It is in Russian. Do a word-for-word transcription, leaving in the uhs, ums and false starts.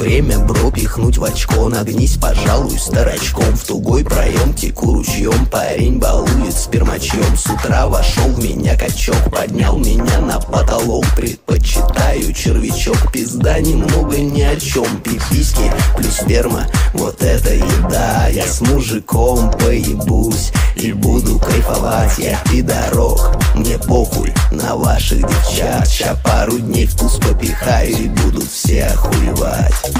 Время, бро, пихнуть в очко. Нагнись, пожалуй, старачком. В тугой проем теку ручьем. Парень балует спермачом. С утра вошел в меня качок, поднял меня на потолок. Предпочитаю червячок. Пизда немного ни о чем. Пиписьки плюс сперма, вот это еда. Я с мужиком поебусь и буду кайфовать. Я пидорок, мне похуй на ваших девчат. Ща пару дней вкус попихаю и будут все охуевать.